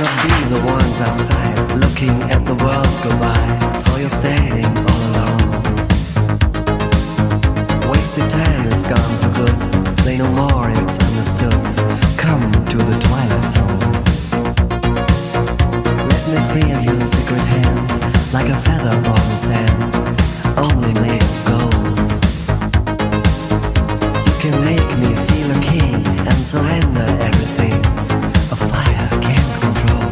be the ones outside looking at the world go by. So you're standing all alone. Wasted time is gone for good. Say no more, it's understood. Come to the twilight zone. Let me feel your secret hand, like a feather on the sand, only made of gold. You can make me feel a king and surrender everything a fire can't control.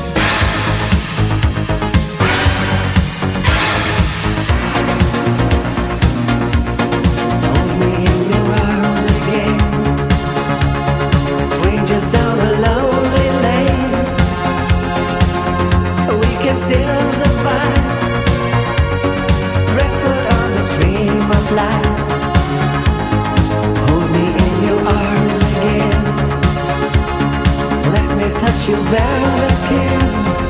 Hold me in your arms again, strangers down a lonely lane. We can still survive, driftwood on the stream of life. Hold me in your arms again, let me touch your velvet skin.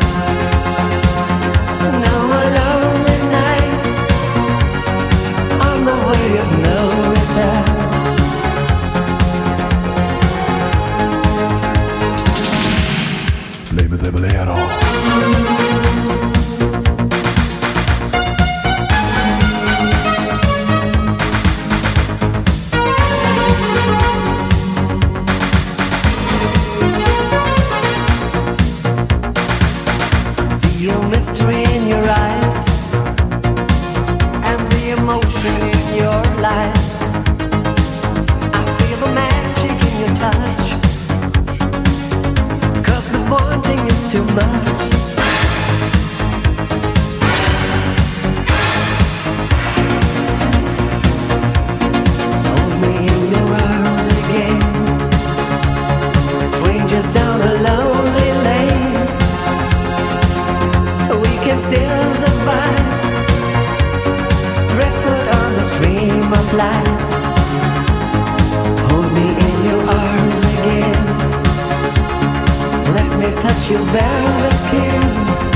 No more lonely nights on the way of no return. Blame the bolero. Mystery in your eyes and the emotion in your lies. I feel the magic in your touch, 'cause the wanting is too much. Hold me in your arms again, strangers down a lonely lane. We can still survive, driftwood on the stream of life. Hold me in your arms again, let me touch your velvet skin.